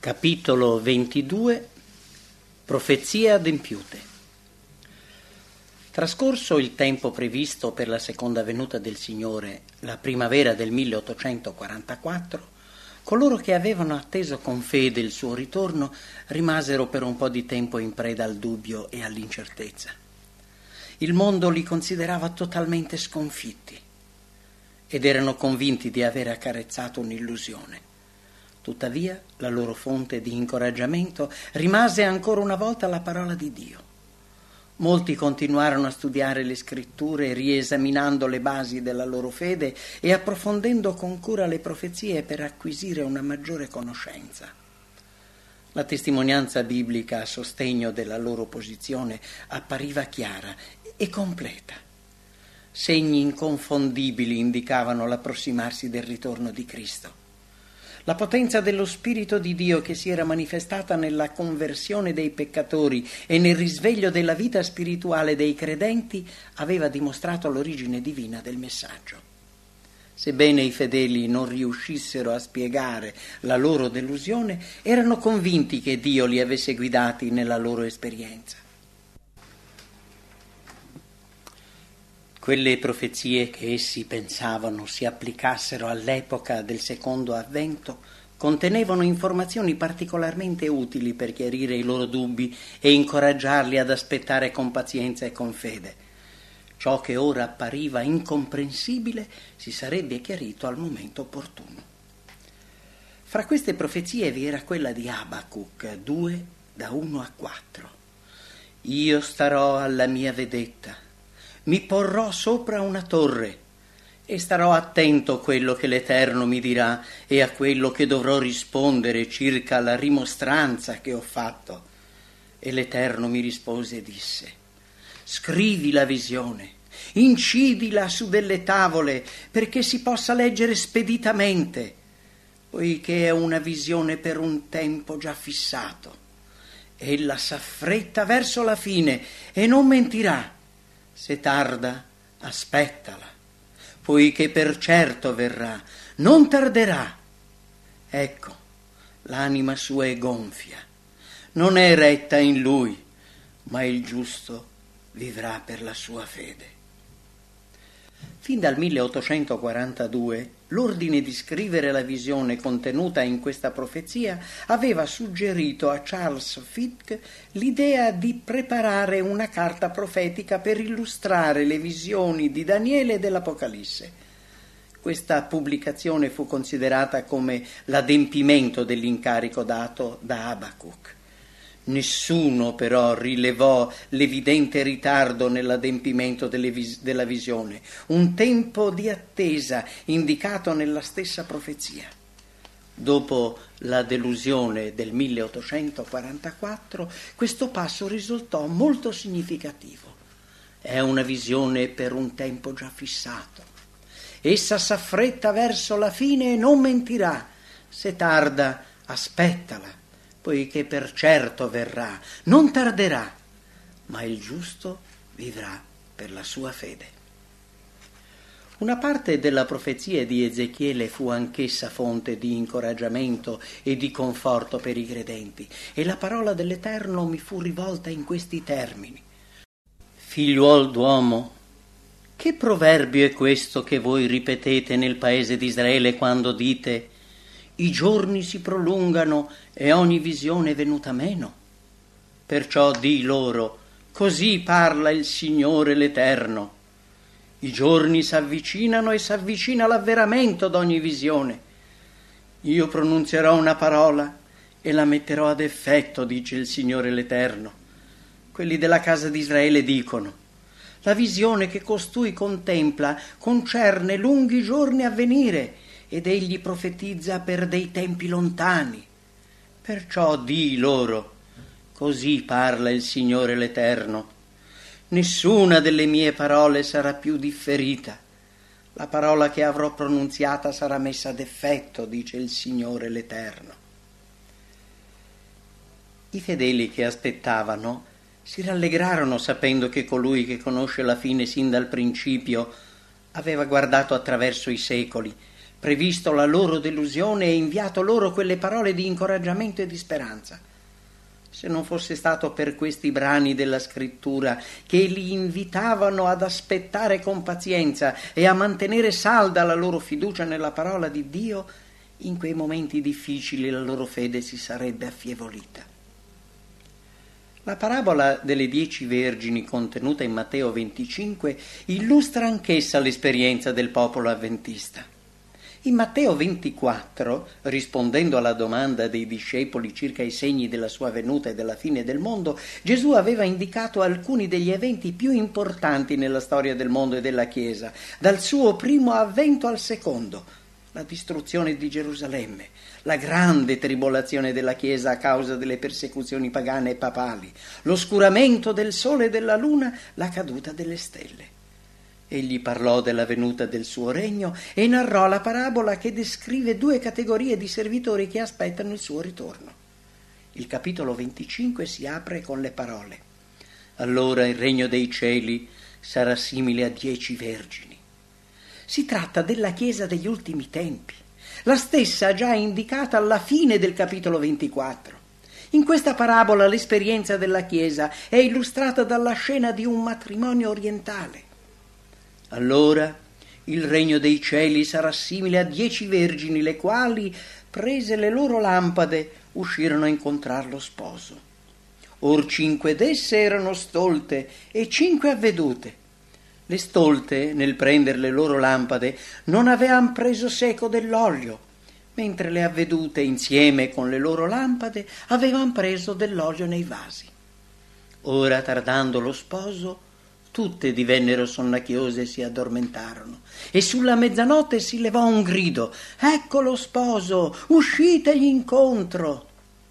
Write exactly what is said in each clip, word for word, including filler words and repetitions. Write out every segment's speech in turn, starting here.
Capitolo ventidue. Profezie adempiute. Trascorso il tempo previsto per la seconda venuta del Signore, la primavera del milleottocentoquarantaquattro, coloro che avevano atteso con fede il suo ritorno rimasero per un po' di tempo in preda al dubbio e all'incertezza. Il mondo li considerava totalmente sconfitti ed erano convinti di aver accarezzato un'illusione. Tuttavia, la loro fonte di incoraggiamento rimase ancora una volta la parola di Dio. Molti continuarono a studiare le scritture, riesaminando le basi della loro fede e approfondendo con cura le profezie per acquisire una maggiore conoscenza. La testimonianza biblica a sostegno della loro posizione appariva chiara e completa. Segni inconfondibili indicavano l'approssimarsi del ritorno di Cristo. La potenza dello Spirito di Dio che si era manifestata nella conversione dei peccatori e nel risveglio della vita spirituale dei credenti aveva dimostrato l'origine divina del messaggio. Sebbene i fedeli non riuscissero a spiegare la loro delusione, erano convinti che Dio li avesse guidati nella loro esperienza. Quelle profezie che essi pensavano si applicassero all'epoca del secondo avvento contenevano informazioni particolarmente utili per chiarire i loro dubbi e incoraggiarli ad aspettare con pazienza e con fede. Ciò che ora appariva incomprensibile si sarebbe chiarito al momento opportuno. Fra queste profezie vi era quella di Abacuc due, da uno a quattro. Io starò alla mia vedetta, mi porrò sopra una torre e starò attento a quello che l'Eterno mi dirà e a quello che dovrò rispondere circa la rimostranza che ho fatto. E l'Eterno mi rispose e disse: scrivi la visione, incidila su delle tavole perché si possa leggere speditamente, poiché è una visione per un tempo già fissato. Ella s'affretta verso la fine e non mentirà. Se tarda, aspettala, poiché per certo verrà, non tarderà. Ecco, l'anima sua è gonfia, non è retta in lui, ma il giusto vivrà per la sua fede. Fin dal milleottocentoquarantadue l'ordine di scrivere la visione contenuta in questa profezia aveva suggerito a Charles Fick l'idea di preparare una carta profetica per illustrare le visioni di Daniele e dell'Apocalisse. Questa pubblicazione fu considerata come l'adempimento dell'incarico dato da Abacuc. Nessuno però rilevò l'evidente ritardo nell'adempimento delle vis- della visione, un tempo di attesa indicato nella stessa profezia. Dopo la delusione del milleottocentoquarantaquattro, questo passo risultò molto significativo. È una visione per un tempo già fissato. Essa s'affretta verso la fine e non mentirà. Se tarda, aspettala, poiché per certo verrà, non tarderà, ma il giusto vivrà per la sua fede. Una parte della profezia di Ezechiele fu anch'essa fonte di incoraggiamento e di conforto per i credenti, e la parola dell'Eterno mi fu rivolta in questi termini: figliuol d'uomo, che proverbio è questo che voi ripetete nel paese di Israele quando dite: i giorni si prolungano e ogni visione è venuta meno? Perciò di loro: così parla il Signore l'Eterno. I giorni s'avvicinano e s'avvicina l'avveramento d'ogni visione. Io pronunzierò una parola e la metterò ad effetto, dice il Signore l'Eterno. Quelli della casa di Israele dicono: la visione che costui contempla concerne lunghi giorni a venire, ed egli profetizza per dei tempi lontani. Perciò di loro: così parla il Signore l'Eterno. Nessuna delle mie parole sarà più differita. La parola che avrò pronunziata sarà messa ad effetto, dice il Signore l'Eterno. I fedeli che aspettavano si rallegrarono sapendo che colui che conosce la fine sin dal principio aveva guardato attraverso i secoli previsto la loro delusione e inviato loro quelle parole di incoraggiamento e di speranza. Se non fosse stato per questi brani della scrittura che li invitavano ad aspettare con pazienza e a mantenere salda la loro fiducia nella parola di Dio, in quei momenti difficili la loro fede si sarebbe affievolita. La parabola delle dieci vergini contenuta in Matteo venticinque illustra anch'essa l'esperienza del popolo avventista. In Matteo ventiquattro, rispondendo alla domanda dei discepoli circa i segni della sua venuta e della fine del mondo, Gesù aveva indicato alcuni degli eventi più importanti nella storia del mondo e della Chiesa, dal suo primo avvento al secondo: la distruzione di Gerusalemme, la grande tribolazione della Chiesa a causa delle persecuzioni pagane e papali, l'oscuramento del sole e della luna, la caduta delle stelle. Egli parlò della venuta del suo regno e narrò la parabola che descrive due categorie di servitori che aspettano il suo ritorno. Il capitolo venticinque si apre con le parole: «Allora il regno dei cieli sarà simile a dieci vergini». Si tratta della Chiesa degli ultimi tempi, la stessa già indicata alla fine del capitolo ventiquattro. In questa parabola l'esperienza della Chiesa è illustrata dalla scena di un matrimonio orientale. Allora il regno dei cieli sarà simile a dieci vergini, le quali, prese le loro lampade, uscirono a incontrar lo sposo. Or cinque d'esse erano stolte e cinque avvedute. Le stolte, nel prender le loro lampade, non avevan preso seco dell'olio, mentre le avvedute, insieme con le loro lampade, avevan preso dell'olio nei vasi. Ora, tardando lo sposo, tutte divennero sonnacchiose e si addormentarono. E sulla mezzanotte si levò un grido: «Ecco lo sposo, uscitegli incontro!»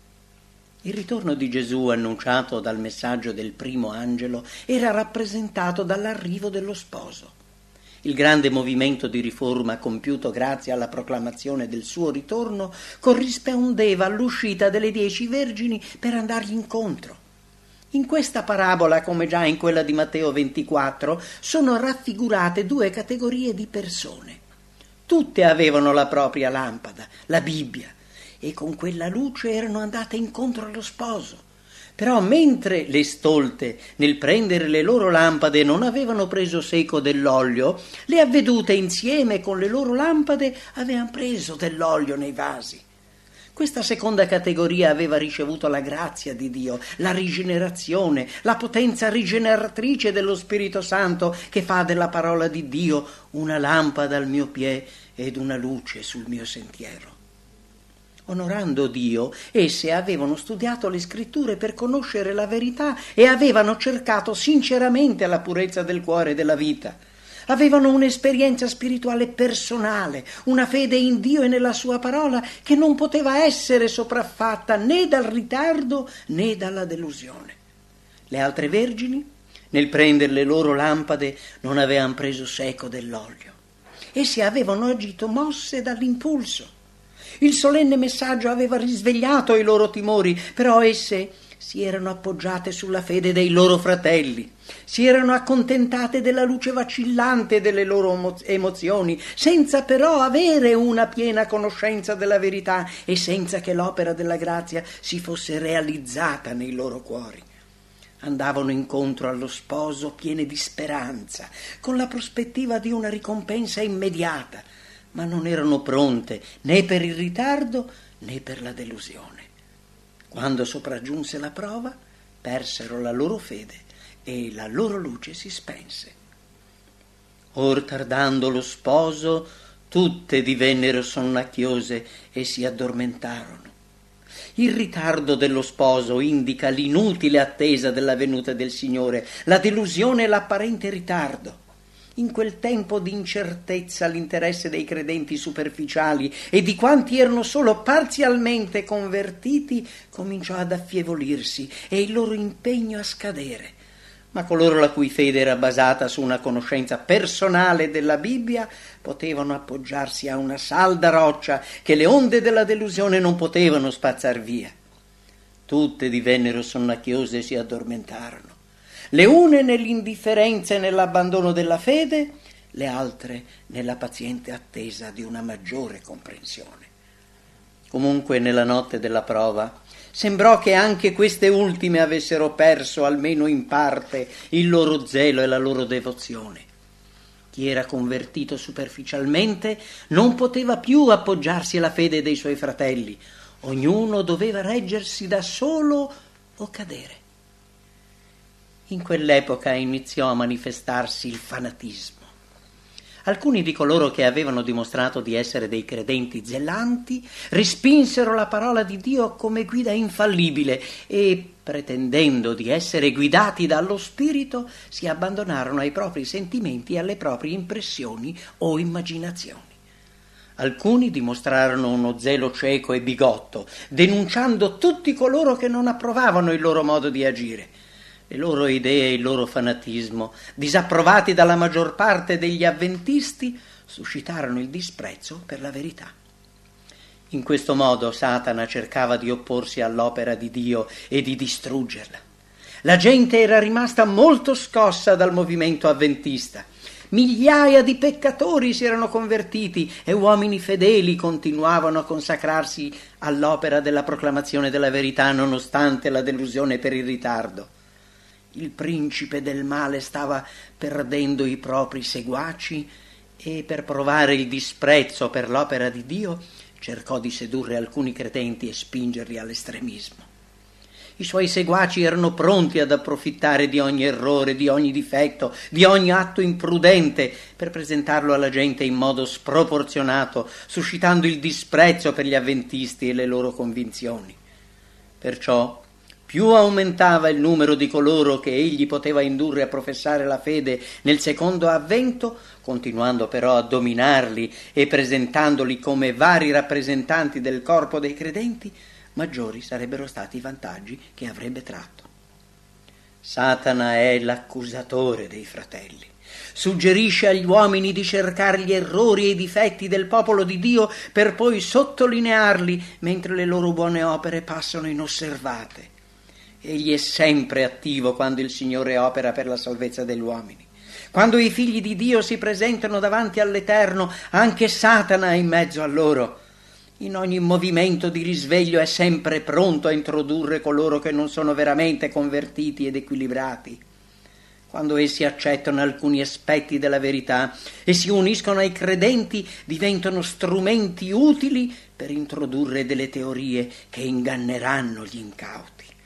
Il ritorno di Gesù, annunciato dal messaggio del primo angelo, era rappresentato dall'arrivo dello sposo. Il grande movimento di riforma compiuto grazie alla proclamazione del suo ritorno corrispondeva all'uscita delle dieci vergini per andargli incontro. In questa parabola, come già in quella di Matteo ventiquattro, sono raffigurate due categorie di persone. Tutte avevano la propria lampada, la Bibbia, e con quella luce erano andate incontro allo sposo. Però mentre le stolte, nel prendere le loro lampade, non avevano preso seco dell'olio, le avvedute, insieme con le loro lampade, avevano preso dell'olio nei vasi. Questa seconda categoria aveva ricevuto la grazia di Dio, la rigenerazione, la potenza rigeneratrice dello Spirito Santo, che fa della parola di Dio una lampada al mio piede ed una luce sul mio sentiero. Onorando Dio, esse avevano studiato le scritture per conoscere la verità e avevano cercato sinceramente la purezza del cuore e della vita. Avevano un'esperienza spirituale personale, una fede in Dio e nella sua parola che non poteva essere sopraffatta né dal ritardo né dalla delusione. Le altre vergini, nel prendere le loro lampade, non avevano preso seco dell'olio. Essi avevano agito mosse dall'impulso. Il solenne messaggio aveva risvegliato i loro timori, però esse si erano appoggiate sulla fede dei loro fratelli, si erano accontentate della luce vacillante delle loro emozioni, senza però avere una piena conoscenza della verità e senza che l'opera della grazia si fosse realizzata nei loro cuori. Andavano incontro allo sposo piene di speranza, con la prospettiva di una ricompensa immediata, ma non erano pronte né per il ritardo né per la delusione. Quando sopraggiunse la prova, persero la loro fede e la loro luce si spense. Or tardando lo sposo, tutte divennero sonnacchiose e si addormentarono. Il ritardo dello sposo indica l'inutile attesa della venuta del Signore, la delusione e l'apparente ritardo. In quel tempo di incertezza l'interesse dei credenti superficiali e di quanti erano solo parzialmente convertiti cominciò ad affievolirsi e il loro impegno a scadere. Ma coloro la cui fede era basata su una conoscenza personale della Bibbia potevano appoggiarsi a una salda roccia che le onde della delusione non potevano spazzar via. Tutte divennero sonnacchiose e si addormentarono. Le une nell'indifferenza e nell'abbandono della fede, le altre nella paziente attesa di una maggiore comprensione. Comunque, nella notte della prova, sembrò che anche queste ultime avessero perso, almeno in parte, il loro zelo e la loro devozione. Chi era convertito superficialmente non poteva più appoggiarsi alla fede dei suoi fratelli. Ognuno doveva reggersi da solo o cadere. In quell'epoca iniziò a manifestarsi il fanatismo. Alcuni di coloro che avevano dimostrato di essere dei credenti zelanti respinsero la parola di Dio come guida infallibile e, pretendendo di essere guidati dallo Spirito, si abbandonarono ai propri sentimenti e alle proprie impressioni o immaginazioni. Alcuni dimostrarono uno zelo cieco e bigotto, denunciando tutti coloro che non approvavano il loro modo di agire. Le loro idee e il loro fanatismo, disapprovati dalla maggior parte degli avventisti, suscitarono il disprezzo per la verità. In questo modo Satana cercava di opporsi all'opera di Dio e di distruggerla. La gente era rimasta molto scossa dal movimento avventista. Migliaia di peccatori si erano convertiti e uomini fedeli continuavano a consacrarsi all'opera della proclamazione della verità nonostante la delusione per il ritardo. Il principe del male stava perdendo i propri seguaci e, per provare il disprezzo per l'opera di Dio, cercò di sedurre alcuni credenti e spingerli all'estremismo. I suoi seguaci erano pronti ad approfittare di ogni errore, di ogni difetto, di ogni atto imprudente per presentarlo alla gente in modo sproporzionato, suscitando il disprezzo per gli avventisti e le loro convinzioni. Perciò, più aumentava il numero di coloro che egli poteva indurre a professare la fede nel secondo avvento, continuando però a dominarli e presentandoli come vari rappresentanti del corpo dei credenti, maggiori sarebbero stati i vantaggi che avrebbe tratto. Satana è l'accusatore dei fratelli. Suggerisce agli uomini di cercare gli errori e i difetti del popolo di Dio per poi sottolinearli mentre le loro buone opere passano inosservate. Egli è sempre attivo quando il Signore opera per la salvezza degli uomini. Quando i figli di Dio si presentano davanti all'Eterno, anche Satana è in mezzo a loro. In ogni movimento di risveglio è sempre pronto a introdurre coloro che non sono veramente convertiti ed equilibrati. Quando essi accettano alcuni aspetti della verità e si uniscono ai credenti, diventano strumenti utili per introdurre delle teorie che inganneranno gli incauti.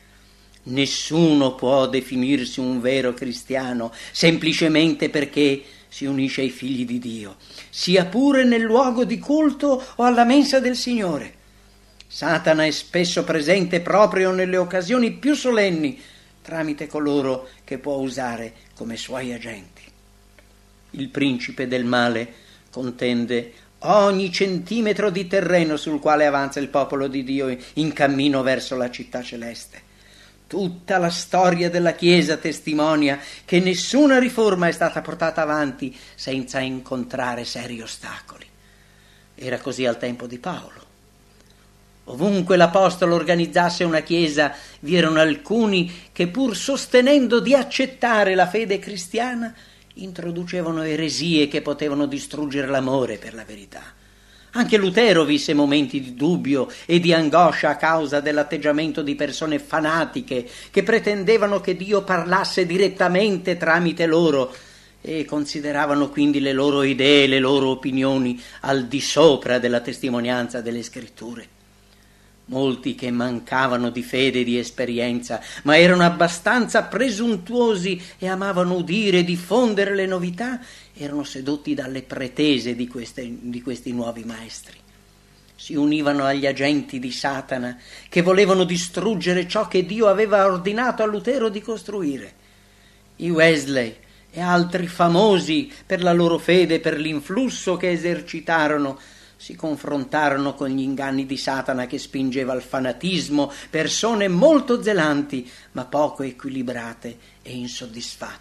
Nessuno può definirsi un vero cristiano semplicemente perché si unisce ai figli di Dio, sia pure nel luogo di culto o alla mensa del Signore. Satana è spesso presente proprio nelle occasioni più solenni, tramite coloro che può usare come suoi agenti. Il principe del male contende ogni centimetro di terreno sul quale avanza il popolo di Dio in cammino verso la città celeste. Tutta la storia della Chiesa testimonia che nessuna riforma è stata portata avanti senza incontrare seri ostacoli. Era così al tempo di Paolo. Ovunque l'Apostolo organizzasse una Chiesa, vi erano alcuni che, pur sostenendo di accettare la fede cristiana, introducevano eresie che potevano distruggere l'amore per la verità. Anche Lutero visse momenti di dubbio e di angoscia a causa dell'atteggiamento di persone fanatiche che pretendevano che Dio parlasse direttamente tramite loro e consideravano quindi le loro idee e le loro opinioni al di sopra della testimonianza delle Scritture. Molti che mancavano di fede e di esperienza, ma erano abbastanza presuntuosi e amavano udire e diffondere le novità, erano sedotti dalle pretese di, queste, di questi nuovi maestri. Si univano agli agenti di Satana che volevano distruggere ciò che Dio aveva ordinato a Lutero di costruire. I Wesley e altri famosi per la loro fede e per l'influsso che esercitarono si confrontarono con gli inganni di Satana che spingeva al fanatismo persone molto zelanti ma poco equilibrate e insoddisfatte.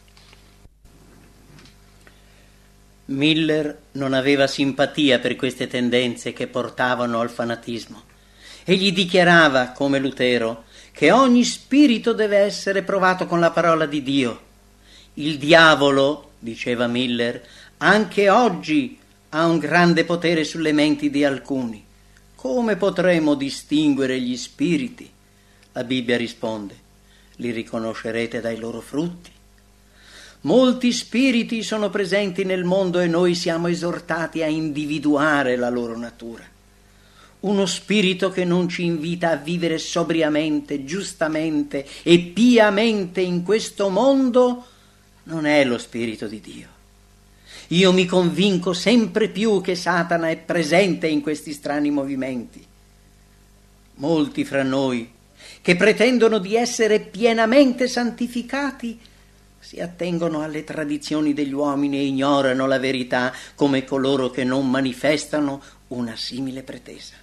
Miller non aveva simpatia per queste tendenze che portavano al fanatismo. Egli dichiarava, come Lutero, che ogni spirito deve essere provato con la parola di Dio. Il diavolo, diceva Miller, anche oggi ha un grande potere sulle menti di alcuni. Come potremo distinguere gli spiriti? La Bibbia risponde: li riconoscerete dai loro frutti. Molti spiriti sono presenti nel mondo e noi siamo esortati a individuare la loro natura. Uno spirito che non ci invita a vivere sobriamente, giustamente e piamente in questo mondo non è lo Spirito di Dio. Io mi convinco sempre più che Satana è presente in questi strani movimenti. Molti fra noi, che pretendono di essere pienamente santificati, si attengono alle tradizioni degli uomini e ignorano la verità come coloro che non manifestano una simile pretesa.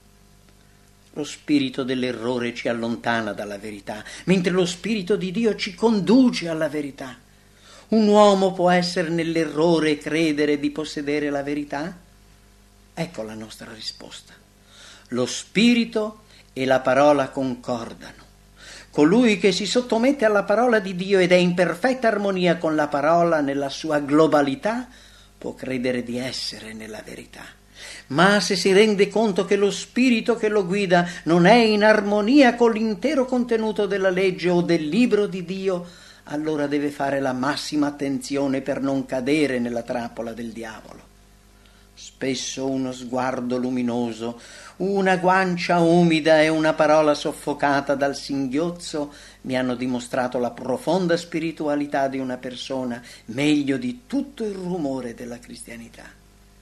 Lo spirito dell'errore ci allontana dalla verità, mentre lo Spirito di Dio ci conduce alla verità. Un uomo può essere nell'errore e credere di possedere la verità? Ecco la nostra risposta. Lo Spirito e la parola concordano. Colui che si sottomette alla parola di Dio ed è in perfetta armonia con la parola nella sua globalità può credere di essere nella verità. Ma se si rende conto che lo spirito che lo guida non è in armonia con l'intero contenuto della legge o del libro di Dio, allora deve fare la massima attenzione per non cadere nella trappola del diavolo. Spesso uno sguardo luminoso, una guancia umida e una parola soffocata dal singhiozzo mi hanno dimostrato la profonda spiritualità di una persona meglio di tutto il rumore della cristianità.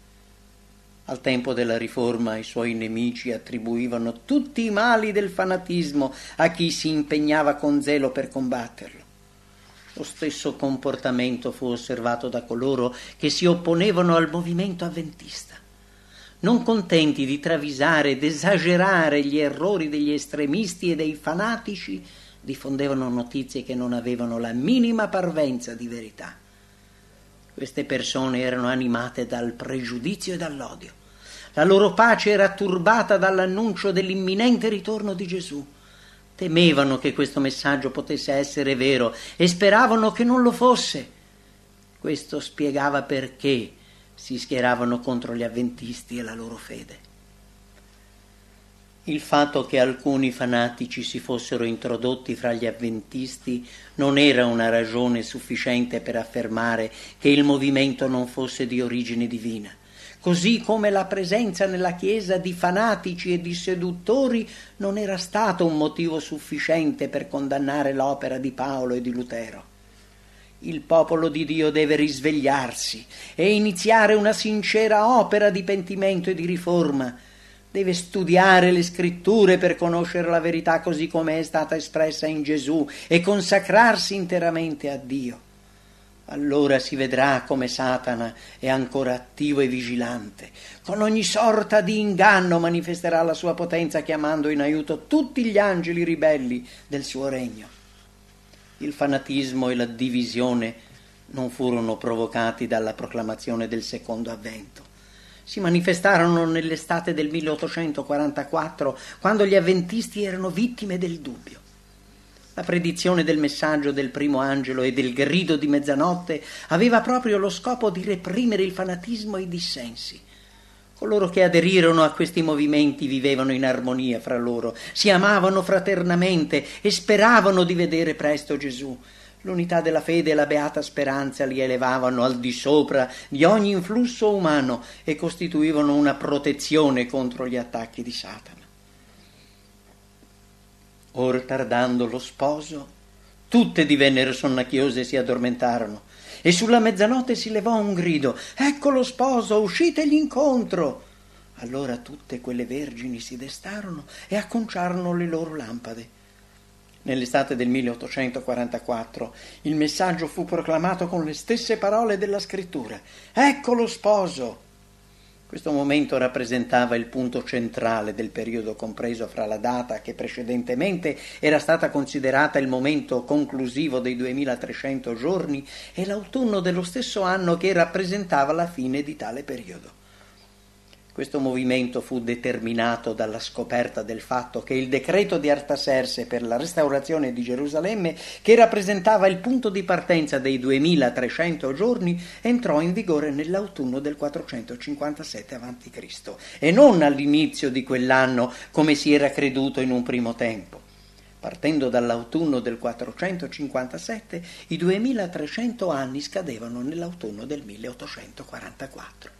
Al tempo della Riforma i suoi nemici attribuivano tutti i mali del fanatismo a chi si impegnava con zelo per combatterlo. Lo stesso comportamento fu osservato da coloro che si opponevano al movimento avventista. Non contenti di travisare ed esagerare gli errori degli estremisti e dei fanatici, diffondevano notizie che non avevano la minima parvenza di verità. Queste persone erano animate dal pregiudizio e dall'odio. La loro pace era turbata dall'annuncio dell'imminente ritorno di Gesù. Temevano che questo messaggio potesse essere vero e speravano che non lo fosse. Questo spiegava perché si schieravano contro gli avventisti e la loro fede. Il fatto che alcuni fanatici si fossero introdotti fra gli avventisti non era una ragione sufficiente per affermare che il movimento non fosse di origine divina, così come la presenza nella Chiesa di fanatici e di seduttori non era stato un motivo sufficiente per condannare l'opera di Paolo e di Lutero. Il popolo di Dio deve risvegliarsi e iniziare una sincera opera di pentimento e di riforma. Deve studiare le scritture per conoscere la verità così come è stata espressa in Gesù e consacrarsi interamente a Dio. Allora si vedrà come Satana è ancora attivo e vigilante. Con ogni sorta di inganno manifesterà la sua potenza chiamando in aiuto tutti gli angeli ribelli del suo regno. Il fanatismo e la divisione non furono provocati dalla proclamazione del secondo avvento. Si manifestarono nell'estate del milleottocentoquarantaquattro, quando gli avventisti erano vittime del dubbio. La predizione del messaggio del primo angelo e del grido di mezzanotte aveva proprio lo scopo di reprimere il fanatismo e i dissensi. Coloro che aderirono a questi movimenti vivevano in armonia fra loro, si amavano fraternamente e speravano di vedere presto Gesù. L'unità della fede e la beata speranza li elevavano al di sopra di ogni influsso umano e costituivano una protezione contro gli attacchi di Satana. Or tardando lo sposo, tutte divennero sonnacchiose e si addormentarono, e sulla mezzanotte si levò un grido: «Ecco lo sposo, uscitegli incontro!» Allora tutte quelle vergini si destarono e acconciarono le loro lampade. Nell'estate del milleottocentoquarantaquattro il messaggio fu proclamato con le stesse parole della scrittura: «Ecco lo sposo!» Questo momento rappresentava il punto centrale del periodo compreso fra la data che precedentemente era stata considerata il momento conclusivo dei duemilatrecento giorni e l'autunno dello stesso anno che rappresentava la fine di tale periodo. Questo movimento fu determinato dalla scoperta del fatto che il decreto di Artaserse per la restaurazione di Gerusalemme, che rappresentava il punto di partenza dei duemilatrecento giorni, entrò in vigore nell'autunno del quattrocentocinquantasette avanti Cristo e non all'inizio di quell'anno come si era creduto in un primo tempo. Partendo dall'autunno del quattrocentocinquantasette, i duemilatrecento anni scadevano nell'autunno del milleottocentoquarantaquattro.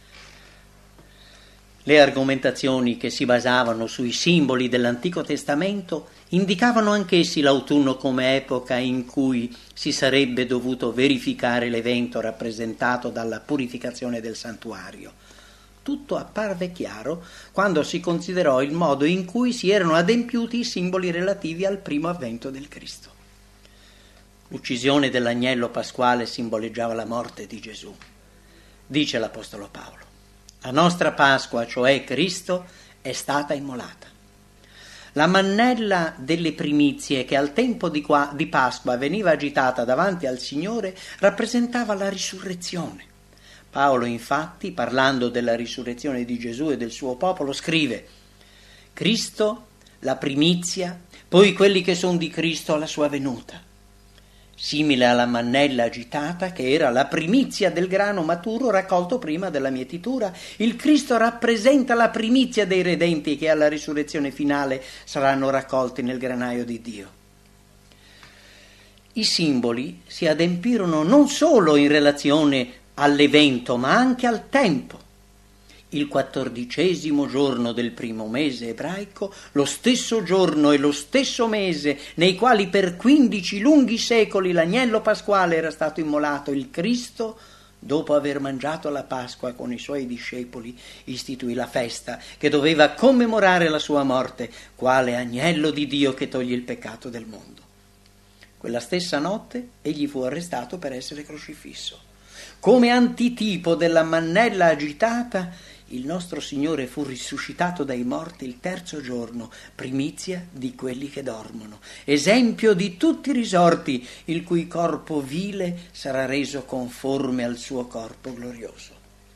Le argomentazioni che si basavano sui simboli dell'Antico Testamento indicavano anch'essi l'autunno come epoca in cui si sarebbe dovuto verificare l'evento rappresentato dalla purificazione del santuario. Tutto apparve chiaro quando si considerò il modo in cui si erano adempiuti i simboli relativi al primo avvento del Cristo. L'uccisione dell'agnello pasquale simboleggiava la morte di Gesù. Dice l'Apostolo Paolo: la nostra Pasqua, cioè Cristo, è stata immolata. La mannella delle primizie che al tempo di, qua, di Pasqua veniva agitata davanti al Signore rappresentava la risurrezione. Paolo, infatti, parlando della risurrezione di Gesù e del suo popolo, scrive: Cristo, la primizia, poi quelli che sono di Cristo alla sua venuta. Simile alla mannella agitata, che era la primizia del grano maturo raccolto prima della mietitura, il Cristo rappresenta la primizia dei redenti che alla risurrezione finale saranno raccolti nel granaio di Dio. I simboli si adempirono non solo in relazione all'evento, ma anche al tempo. Il quattordicesimo giorno del primo mese ebraico, lo stesso giorno e lo stesso mese nei quali per quindici lunghi secoli l'agnello pasquale era stato immolato, il Cristo, dopo aver mangiato la Pasqua con i suoi discepoli, istituì la festa che doveva commemorare la sua morte, quale agnello di Dio che toglie il peccato del mondo. Quella stessa notte egli fu arrestato per essere crocifisso. Come antitipo della mannella agitata, il nostro Signore fu risuscitato dai morti il terzo giorno, primizia di quelli che dormono, esempio di tutti i risorti, il cui corpo vile sarà reso conforme al suo corpo glorioso.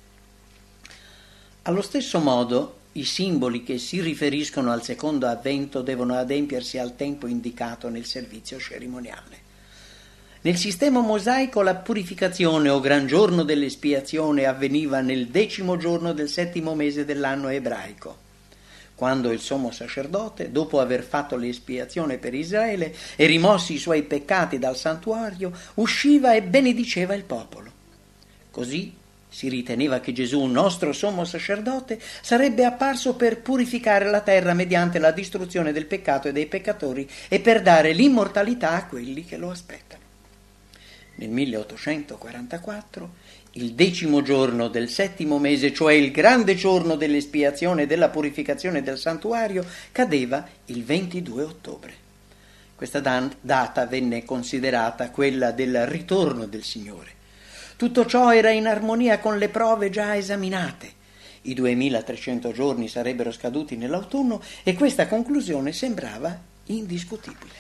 Allo stesso modo, i simboli che si riferiscono al secondo avvento devono adempiersi al tempo indicato nel servizio cerimoniale. Nel sistema mosaico la purificazione o gran giorno dell'espiazione avveniva nel decimo giorno del settimo mese dell'anno ebraico, quando il sommo sacerdote, dopo aver fatto l'espiazione per Israele e rimossi i suoi peccati dal santuario, usciva e benediceva il popolo. Così si riteneva che Gesù, nostro sommo sacerdote, sarebbe apparso per purificare la terra mediante la distruzione del peccato e dei peccatori e per dare l'immortalità a quelli che lo aspettano. Nel milleottocentoquarantaquattro, il decimo giorno del settimo mese, cioè il grande giorno dell'espiazione e della purificazione del santuario, cadeva il ventidue ottobre. Questa data venne considerata quella del ritorno del Signore. Tutto ciò era in armonia con le prove già esaminate. I duemilatrecento giorni sarebbero scaduti nell'autunno e questa conclusione sembrava indiscutibile.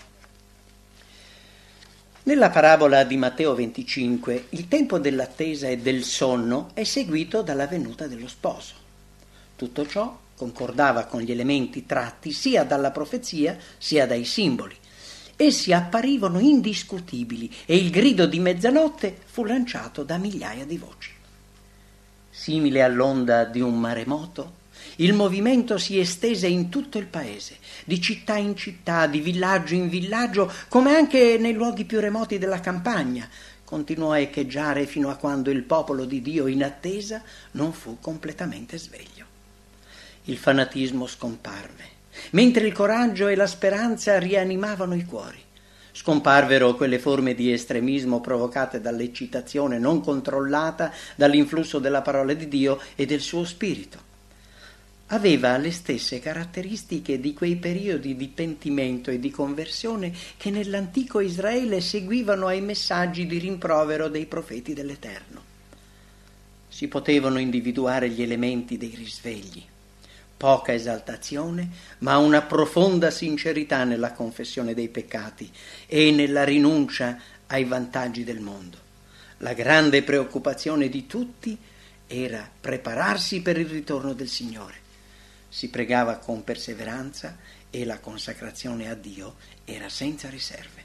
Nella parabola di Matteo venticinque, il tempo dell'attesa e del sonno è seguito dalla venuta dello sposo. Tutto ciò concordava con gli elementi tratti sia dalla profezia sia dai simboli. Essi apparivano indiscutibili e il grido di mezzanotte fu lanciato da migliaia di voci. Simile all'onda di un maremoto, il movimento si estese in tutto il paese, di città in città, di villaggio in villaggio, come anche nei luoghi più remoti della campagna. Continuò a echeggiare fino a quando il popolo di Dio in attesa non fu completamente sveglio. Il fanatismo scomparve, mentre il coraggio e la speranza rianimavano i cuori. Scomparvero quelle forme di estremismo provocate dall'eccitazione non controllata dall'influsso della parola di Dio e del suo spirito. Aveva le stesse caratteristiche di quei periodi di pentimento e di conversione che nell'antico Israele seguivano ai messaggi di rimprovero dei profeti dell'Eterno. Si potevano individuare gli elementi dei risvegli: poca esaltazione, ma una profonda sincerità nella confessione dei peccati e nella rinuncia ai vantaggi del mondo. La grande preoccupazione di tutti era prepararsi per il ritorno del Signore. Si pregava con perseveranza e la consacrazione a Dio era senza riserve.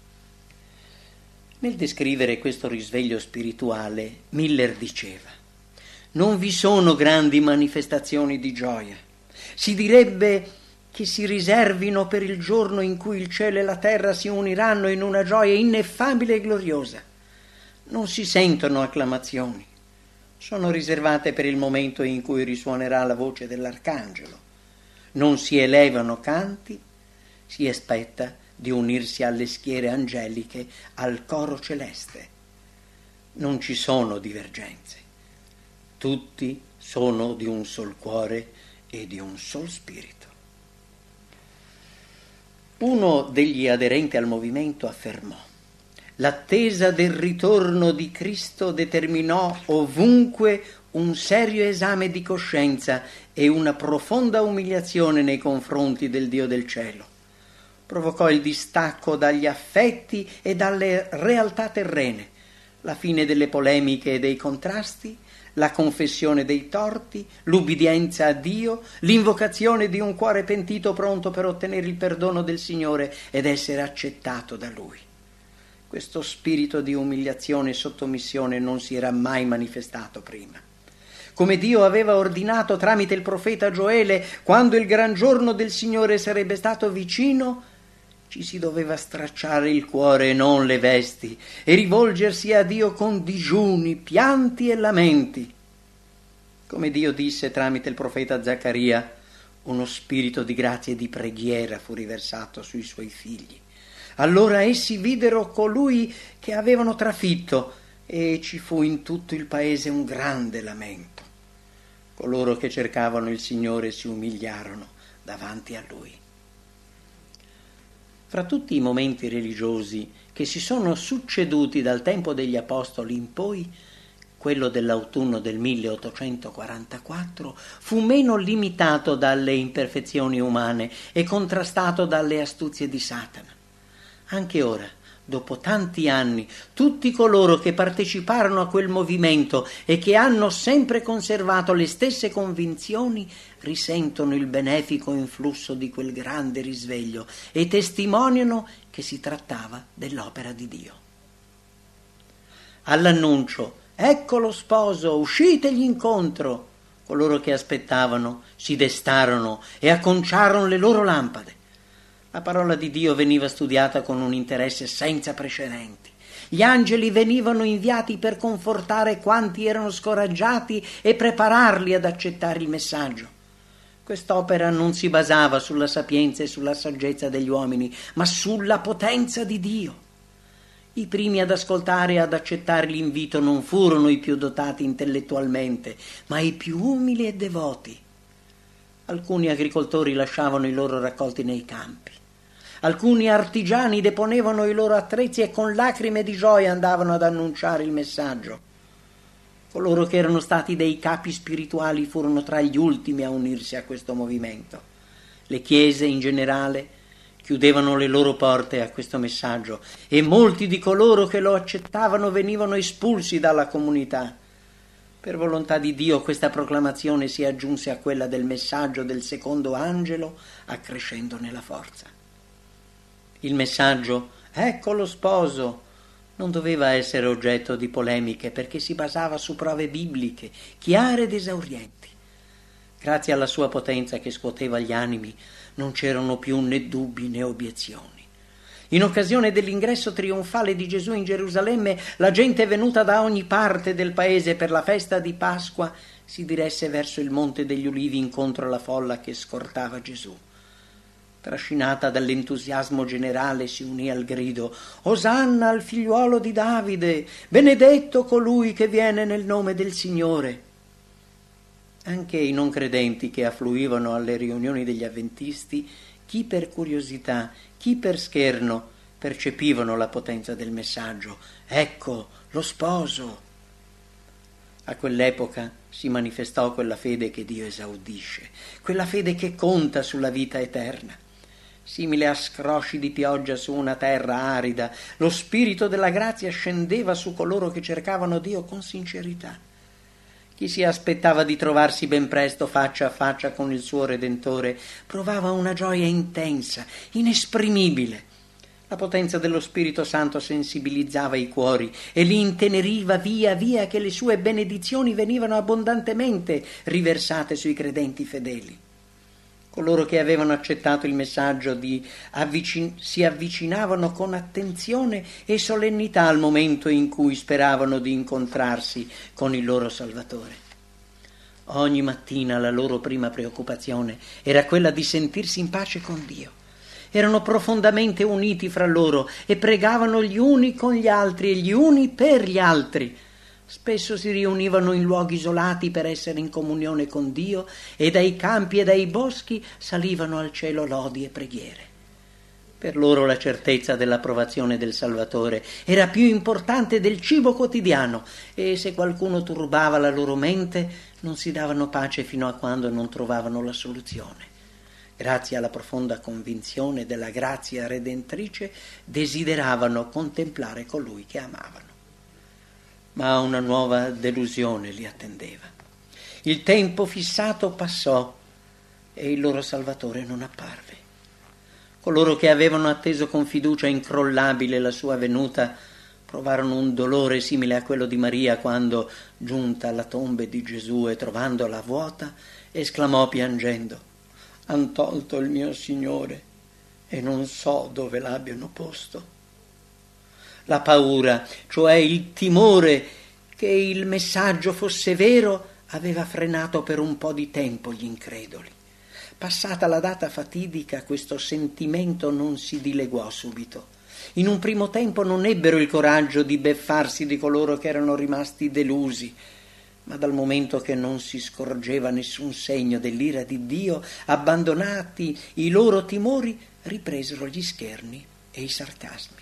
Nel descrivere questo risveglio spirituale, Miller diceva: non vi sono grandi manifestazioni di gioia. Si direbbe che si riservino per il giorno in cui il cielo e la terra si uniranno in una gioia ineffabile e gloriosa. Non si sentono acclamazioni. Sono riservate per il momento in cui risuonerà la voce dell'arcangelo. Non si elevano canti, si aspetta di unirsi alle schiere angeliche, al coro celeste. Non ci sono divergenze. Tutti sono di un sol cuore e di un sol spirito. Uno degli aderenti al movimento affermò: l'attesa del ritorno di Cristo determinò ovunque un serio esame di coscienza e una profonda umiliazione nei confronti del Dio del cielo. Provocò il distacco dagli affetti e dalle realtà terrene, la fine delle polemiche e dei contrasti, la confessione dei torti, l'ubbidienza a Dio, l'invocazione di un cuore pentito pronto per ottenere il perdono del Signore ed essere accettato da Lui. Questo spirito di umiliazione e sottomissione non si era mai manifestato prima. Come Dio aveva ordinato tramite il profeta Gioele, quando il gran giorno del Signore sarebbe stato vicino, ci si doveva stracciare il cuore e non le vesti e rivolgersi a Dio con digiuni, pianti e lamenti. Come Dio disse tramite il profeta Zaccaria, uno spirito di grazia e di preghiera fu riversato sui suoi figli. Allora essi videro colui che avevano trafitto e ci fu in tutto il paese un grande lamento. Coloro che cercavano il Signore si umiliarono davanti a Lui. Fra tutti i momenti religiosi che si sono succeduti dal tempo degli Apostoli in poi, quello dell'autunno del milleottocentoquarantaquattro fu meno limitato dalle imperfezioni umane e contrastato dalle astuzie di Satana. Anche ora, dopo tanti anni, tutti coloro che parteciparono a quel movimento e che hanno sempre conservato le stesse convinzioni risentono il benefico influsso di quel grande risveglio e testimoniano che si trattava dell'opera di Dio. All'annuncio «Ecco lo sposo, uscitegli incontro!» coloro che aspettavano si destarono e acconciarono le loro lampade. La parola di Dio veniva studiata con un interesse senza precedenti. Gli angeli venivano inviati per confortare quanti erano scoraggiati e prepararli ad accettare il messaggio. Quest'opera non si basava sulla sapienza e sulla saggezza degli uomini, ma sulla potenza di Dio. I primi ad ascoltare e ad accettare l'invito non furono i più dotati intellettualmente, ma i più umili e devoti. Alcuni agricoltori lasciavano i loro raccolti nei campi. Alcuni artigiani deponevano i loro attrezzi e con lacrime di gioia andavano ad annunciare il messaggio. Coloro che erano stati dei capi spirituali furono tra gli ultimi a unirsi a questo movimento. Le chiese in generale chiudevano le loro porte a questo messaggio e molti di coloro che lo accettavano venivano espulsi dalla comunità. Per volontà di Dio questa proclamazione si aggiunse a quella del messaggio del secondo angelo, accrescendone la forza. Il messaggio «Ecco lo sposo» non doveva essere oggetto di polemiche perché si basava su prove bibliche, chiare ed esaurienti. Grazie alla sua potenza che scuoteva gli animi, non c'erano più né dubbi né obiezioni. In occasione dell'ingresso trionfale di Gesù in Gerusalemme, la gente venuta da ogni parte del paese per la festa di Pasqua si diresse verso il Monte degli Ulivi incontro alla folla che scortava Gesù. Trascinata dall'entusiasmo generale si unì al grido «Osanna al figliuolo di Davide! Benedetto colui che viene nel nome del Signore!» Anche i non credenti che affluivano alle riunioni degli avventisti, chi per curiosità, chi per scherno, percepivano la potenza del messaggio «Ecco lo sposo!» A quell'epoca si manifestò quella fede che Dio esaudisce, quella fede che conta sulla vita eterna. Simile a scrosci di pioggia su una terra arida, lo spirito della grazia scendeva su coloro che cercavano Dio con sincerità. Chi si aspettava di trovarsi ben presto faccia a faccia con il suo Redentore provava una gioia intensa, inesprimibile. La potenza dello Spirito Santo sensibilizzava i cuori e li inteneriva via via che le sue benedizioni venivano abbondantemente riversate sui credenti fedeli. Coloro che avevano accettato il messaggio di avvicin- si avvicinavano con attenzione e solennità al momento in cui speravano di incontrarsi con il loro Salvatore. Ogni mattina la loro prima preoccupazione era quella di sentirsi in pace con Dio. Erano profondamente uniti fra loro e pregavano gli uni con gli altri e gli uni per gli altri. Spesso si riunivano in luoghi isolati per essere in comunione con Dio e dai campi e dai boschi salivano al cielo lodi e preghiere. Per loro la certezza dell'approvazione del Salvatore era più importante del cibo quotidiano e se qualcuno turbava la loro mente non si davano pace fino a quando non trovavano la soluzione. Grazie alla profonda convinzione della grazia redentrice, desideravano contemplare colui che amavano. Ma una nuova delusione li attendeva. Il tempo fissato passò e il loro Salvatore non apparve. Coloro che avevano atteso con fiducia incrollabile la sua venuta provarono un dolore simile a quello di Maria quando, giunta alla tomba di Gesù e trovandola vuota, esclamò piangendo: «Han tolto il mio Signore e non so dove l'abbiano posto». La paura, cioè il timore che il messaggio fosse vero, aveva frenato per un po' di tempo gli increduli. Passata la data fatidica, questo sentimento non si dileguò subito. In un primo tempo non ebbero il coraggio di beffarsi di coloro che erano rimasti delusi, ma dal momento che non si scorgeva nessun segno dell'ira di Dio, abbandonati i loro timori, ripresero gli scherni e i sarcasmi.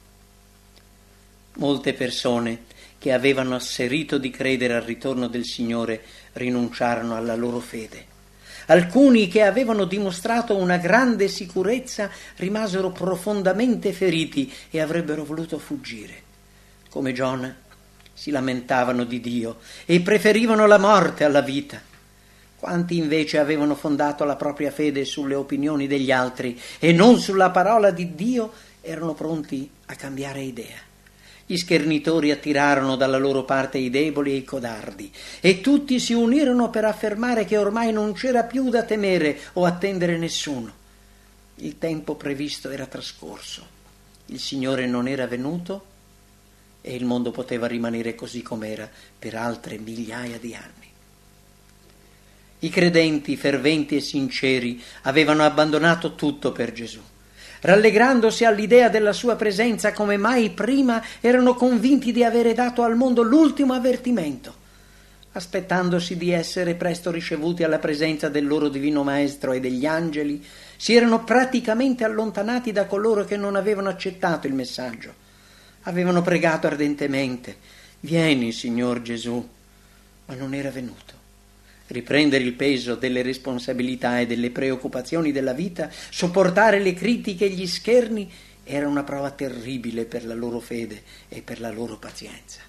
Molte persone che avevano asserito di credere al ritorno del Signore rinunciarono alla loro fede. Alcuni che avevano dimostrato una grande sicurezza rimasero profondamente feriti e avrebbero voluto fuggire. Come Giona, si lamentavano di Dio e preferivano la morte alla vita. Quanti invece avevano fondato la propria fede sulle opinioni degli altri e non sulla parola di Dio erano pronti a cambiare idea. Gli schernitori attirarono dalla loro parte i deboli e i codardi e tutti si unirono per affermare che ormai non c'era più da temere o attendere nessuno. Il tempo previsto era trascorso, il Signore non era venuto e il mondo poteva rimanere così com'era per altre migliaia di anni. I credenti ferventi e sinceri avevano abbandonato tutto per Gesù. Rallegrandosi all'idea della sua presenza come mai prima, erano convinti di avere dato al mondo l'ultimo avvertimento. Aspettandosi di essere presto ricevuti alla presenza del loro divino Maestro e degli angeli, si erano praticamente allontanati da coloro che non avevano accettato il messaggio. Avevano pregato ardentemente: «Vieni, Signor Gesù», ma non era venuto. Riprendere il peso delle responsabilità e delle preoccupazioni della vita, sopportare le critiche e gli scherni, era una prova terribile per la loro fede e per la loro pazienza.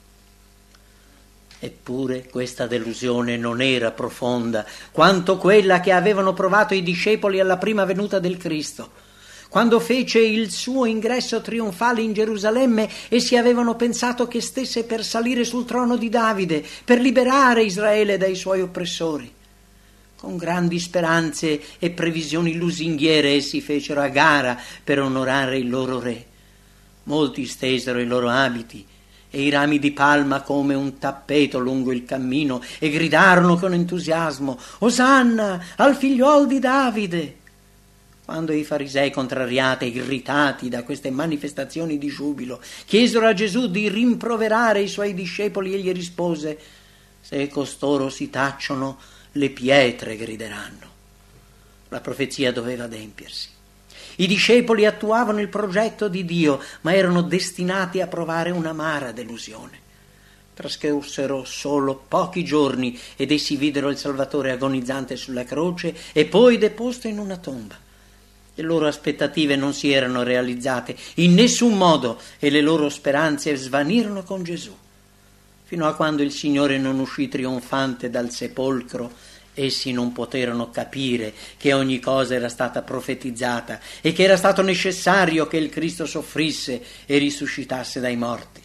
Eppure questa delusione non era profonda quanto quella che avevano provato i discepoli alla prima venuta del Cristo. Quando fece il suo ingresso trionfale in Gerusalemme, essi avevano pensato che stesse per salire sul trono di Davide, per liberare Israele dai suoi oppressori. Con grandi speranze e previsioni lusinghiere essi fecero a gara per onorare il loro re. Molti stesero i loro abiti e i rami di palma come un tappeto lungo il cammino e gridarono con entusiasmo: «Osanna al figliuol di Davide!» Quando i farisei, contrariati e irritati da queste manifestazioni di giubilo, chiesero a Gesù di rimproverare i suoi discepoli, egli rispose: «Se costoro si tacciono, le pietre grideranno». La profezia doveva adempiersi. I discepoli attuavano il progetto di Dio, ma erano destinati a provare un'amara delusione. Trascorsero solo pochi giorni ed essi videro il Salvatore agonizzante sulla croce e poi deposto in una tomba. Le loro aspettative non si erano realizzate in nessun modo e le loro speranze svanirono con Gesù. fino a quando il Signore non uscì trionfante dal sepolcro. Essi non poterono capire che ogni cosa era stata profetizzata e che era stato necessario che il Cristo soffrisse e risuscitasse dai morti.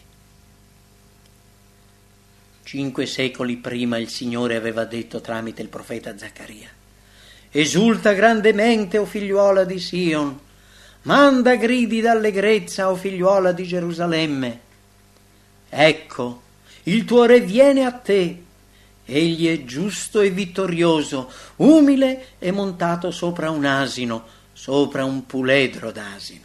Cinque secoli prima il Signore aveva detto tramite il profeta Zaccaria: esulta grandemente, o figliuola di Sion, manda gridi d'allegrezza, o figliuola di Gerusalemme. Ecco, il tuo re viene a te, egli è giusto e vittorioso, umile e montato sopra un asino, sopra un puledro d'asina.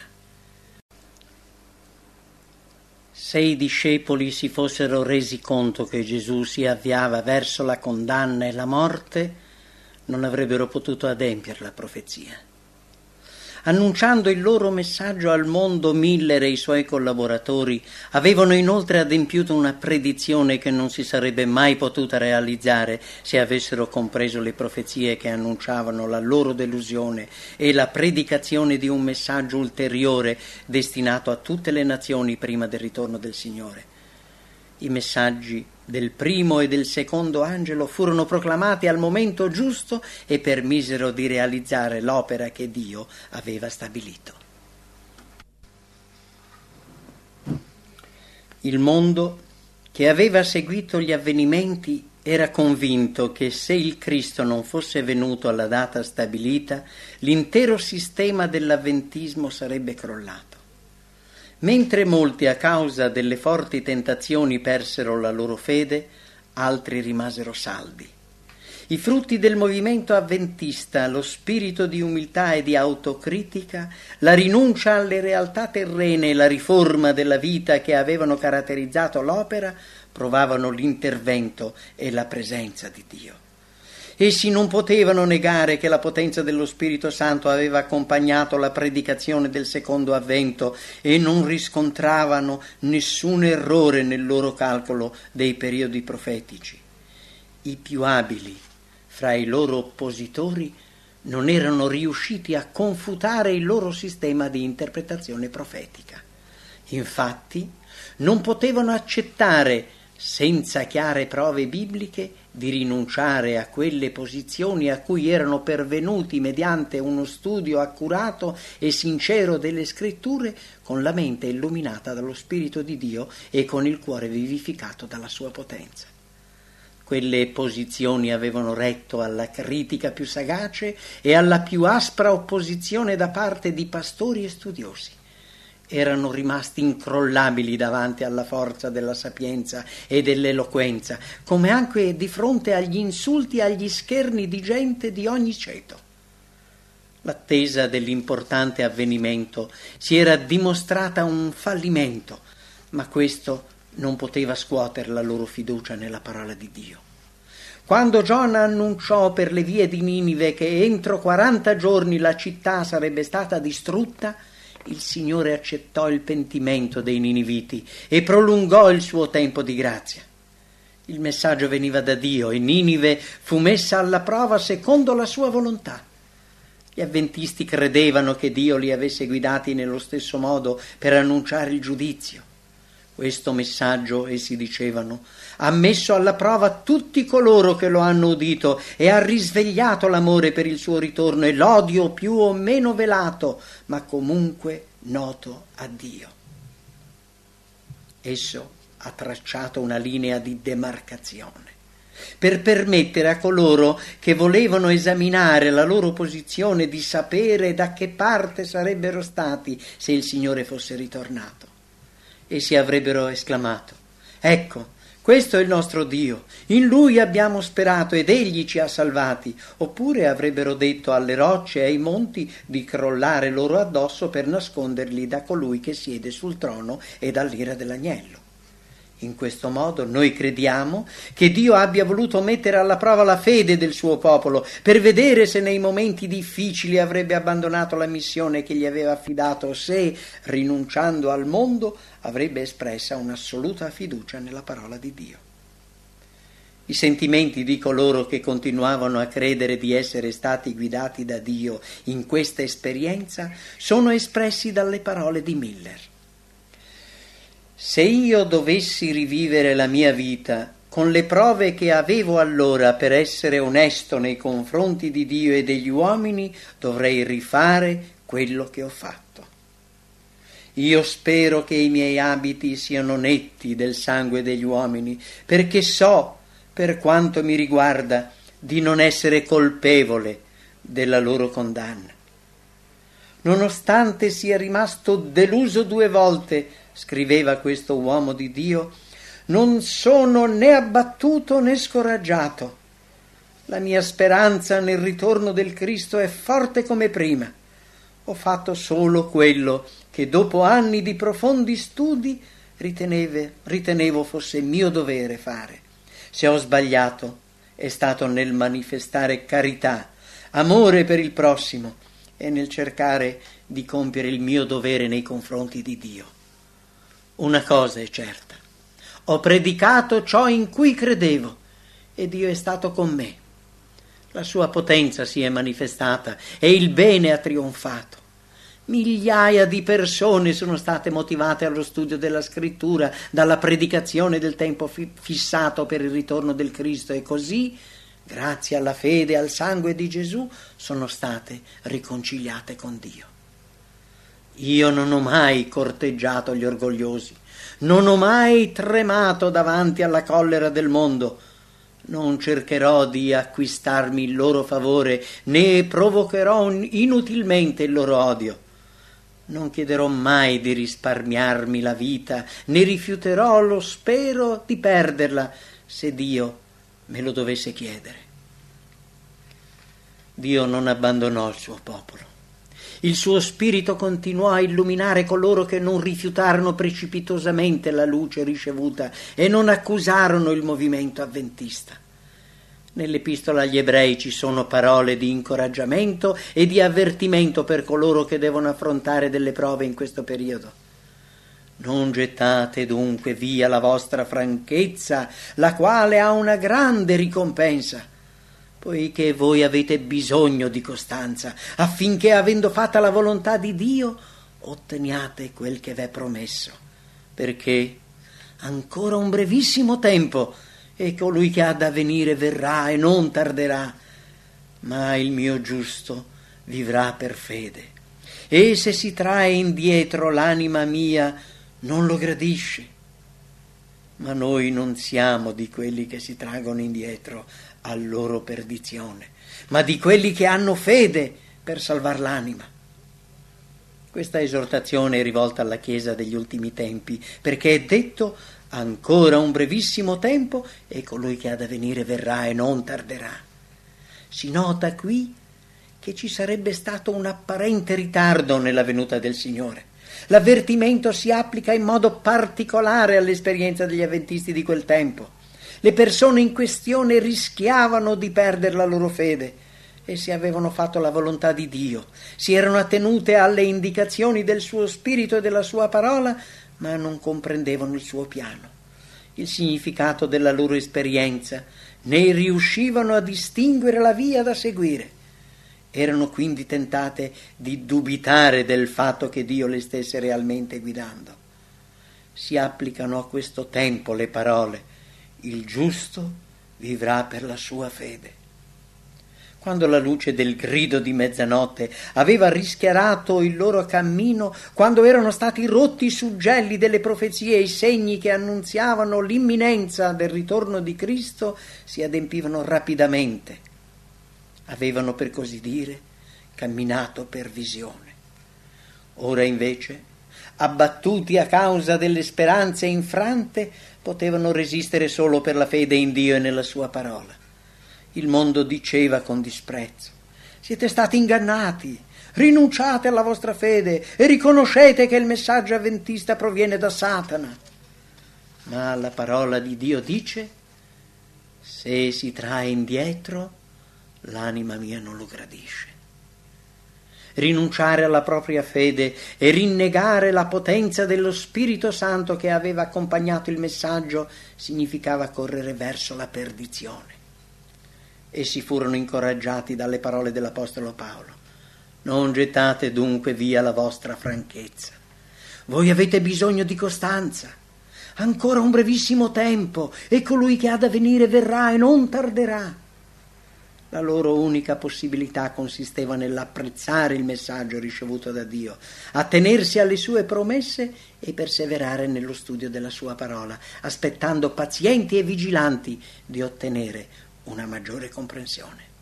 Se i discepoli si fossero resi conto che Gesù si avviava verso la condanna e la morte, non avrebbero potuto adempiere la profezia. Annunciando il loro messaggio al mondo, Miller e i suoi collaboratori avevano inoltre adempiuto una predizione che non si sarebbe mai potuta realizzare se avessero compreso le profezie che annunciavano la loro delusione e la predicazione di un messaggio ulteriore destinato a tutte le nazioni prima del ritorno del Signore. I messaggi del primo e del secondo angelo furono proclamati al momento giusto e permisero di realizzare l'opera che Dio aveva stabilito. Il mondo, che aveva seguito gli avvenimenti, era convinto che se il Cristo non fosse venuto alla data stabilita, l'intero sistema dell'avventismo sarebbe crollato. Mentre molti a causa delle forti tentazioni persero la loro fede, altri rimasero saldi. I frutti del movimento avventista, lo spirito di umiltà e di autocritica, la rinuncia alle realtà terrene e la riforma della vita che avevano caratterizzato l'opera, provavano l'intervento e la presenza di Dio. Essi non potevano negare che la potenza dello Spirito Santo aveva accompagnato la predicazione del secondo avvento e non riscontravano nessun errore nel loro calcolo dei periodi profetici. I più abili fra i loro oppositori non erano riusciti a confutare il loro sistema di interpretazione profetica. Infatti, non potevano accettare, senza chiare prove bibliche, di rinunciare a quelle posizioni a cui erano pervenuti mediante uno studio accurato e sincero delle Scritture, con la mente illuminata dallo Spirito di Dio e con il cuore vivificato dalla sua potenza. Quelle posizioni avevano retto alla critica più sagace e alla più aspra opposizione da parte di pastori e studiosi. Erano rimasti incrollabili davanti alla forza della sapienza e dell'eloquenza, come anche di fronte agli insulti e agli scherni di gente di ogni ceto. L'attesa dell'importante avvenimento si era dimostrata un fallimento, ma questo non poteva scuotere la loro fiducia nella parola di Dio. Quando Giona annunciò per le vie di Ninive che entro quaranta giorni la città sarebbe stata distrutta, il Signore accettò il pentimento dei niniviti e prolungò il suo tempo di grazia. Il messaggio veniva da Dio e Ninive fu messa alla prova secondo la sua volontà. Gli avventisti credevano che Dio li avesse guidati nello stesso modo per annunciare il giudizio. Questo messaggio, essi dicevano, ha messo alla prova tutti coloro che lo hanno udito e ha risvegliato l'amore per il suo ritorno e l'odio più o meno velato, ma comunque noto a Dio. Esso ha tracciato una linea di demarcazione per permettere a coloro che volevano esaminare la loro posizione di sapere da che parte sarebbero stati se il Signore fosse ritornato. Essi avrebbero esclamato: ecco, questo è il nostro Dio, in Lui abbiamo sperato ed Egli ci ha salvati. Oppure avrebbero detto alle rocce e ai monti di crollare loro addosso per nasconderli da colui che siede sul trono e dall'ira dell'agnello. In questo modo noi crediamo che Dio abbia voluto mettere alla prova la fede del suo popolo per vedere se nei momenti difficili avrebbe abbandonato la missione che gli aveva affidato, se, rinunciando al mondo, avrebbe espressa un'assoluta fiducia nella parola di Dio. I sentimenti di coloro che continuavano a credere di essere stati guidati da Dio in questa esperienza sono espressi dalle parole di Miller. Se io dovessi rivivere la mia vita con le prove che avevo allora per essere onesto nei confronti di Dio e degli uomini, dovrei rifare quello che ho fatto. Io spero che i miei abiti siano netti del sangue degli uomini, perché so, per quanto mi riguarda, di non essere colpevole della loro condanna. Nonostante sia rimasto deluso due volte, scriveva questo uomo di Dio, non sono né abbattuto né scoraggiato. La mia speranza nel ritorno del Cristo è forte come prima. Ho fatto solo quello che dopo anni di profondi studi riteneve, ritenevo fosse mio dovere fare. Se ho sbagliato è stato nel manifestare carità, amore per il prossimo e nel cercare di compiere il mio dovere nei confronti di Dio. Una cosa è certa, ho predicato ciò in cui credevo e Dio è stato con me. La sua potenza si è manifestata e il bene ha trionfato. Migliaia di persone sono state motivate allo studio della scrittura, dalla predicazione del tempo fi- fissato per il ritorno del Cristo e così, grazie alla fede e al sangue di Gesù, sono state riconciliate con Dio. Io non ho mai corteggiato gli orgogliosi, non ho mai tremato davanti alla collera del mondo, non cercherò di acquistarmi il loro favore, né provocherò inutilmente il loro odio. Non chiederò mai di risparmiarmi la vita, né rifiuterò lo spero di perderla se Dio me lo dovesse chiedere. Dio non abbandonò il suo popolo. Il suo spirito continuò a illuminare coloro che non rifiutarono precipitosamente la luce ricevuta e non accusarono il movimento avventista. Nell'epistola agli ebrei ci sono parole di incoraggiamento e di avvertimento per coloro che devono affrontare delle prove in questo periodo. Non gettate dunque via la vostra franchezza, la quale ha una grande ricompensa, poiché voi avete bisogno di costanza, affinché, avendo fatta la volontà di Dio, otteniate quel che v'è promesso, perché ancora un brevissimo tempo e colui che ha da venire verrà e non tarderà, ma il mio giusto vivrà per fede. E se si trae indietro l'anima mia, non lo gradisce. Ma noi non siamo di quelli che si traggono indietro a loro perdizione, ma di quelli che hanno fede per salvar l'anima. Questa esortazione è rivolta alla Chiesa degli ultimi tempi, perché è detto: ancora un brevissimo tempo e colui che ha da venire verrà e non tarderà. Si nota qui che ci sarebbe stato un apparente ritardo nella venuta del Signore. L'avvertimento si applica in modo particolare all'esperienza degli avventisti di quel tempo. Le persone in questione rischiavano di perdere la loro fede e se avevano fatto la volontà di Dio, si erano attenute alle indicazioni del suo spirito e della sua parola, ma non comprendevano il suo piano, il significato della loro esperienza, né riuscivano a distinguere la via da seguire. Erano quindi tentate di dubitare del fatto che Dio le stesse realmente guidando. Si applicano a questo tempo le parole: il giusto vivrà per la sua fede. Quando la luce del grido di mezzanotte aveva rischiarato il loro cammino, quando erano stati rotti i suggelli delle profezie e i segni che annunziavano l'imminenza del ritorno di Cristo, si adempivano rapidamente. Avevano, per così dire, camminato per visione. Ora invece, abbattuti a causa delle speranze infrante, potevano resistere solo per la fede in Dio e nella sua parola. Il mondo diceva con disprezzo: siete stati ingannati, rinunciate alla vostra fede e riconoscete che il messaggio avventista proviene da Satana. Ma la parola di Dio dice: se si trae indietro, l'anima mia non lo gradisce. Rinunciare alla propria fede e rinnegare la potenza dello Spirito Santo che aveva accompagnato il messaggio significava correre verso la perdizione. Essi furono incoraggiati dalle parole dell'Apostolo Paolo: non gettate dunque via la vostra franchezza. Voi avete bisogno di costanza, Ancora un brevissimo tempo e colui che ha da venire verrà e non tarderà. La loro unica possibilità consisteva nell'apprezzare il messaggio ricevuto da Dio, attenersi alle sue promesse e perseverare nello studio della sua parola, aspettando pazienti e vigilanti di ottenere una maggiore comprensione.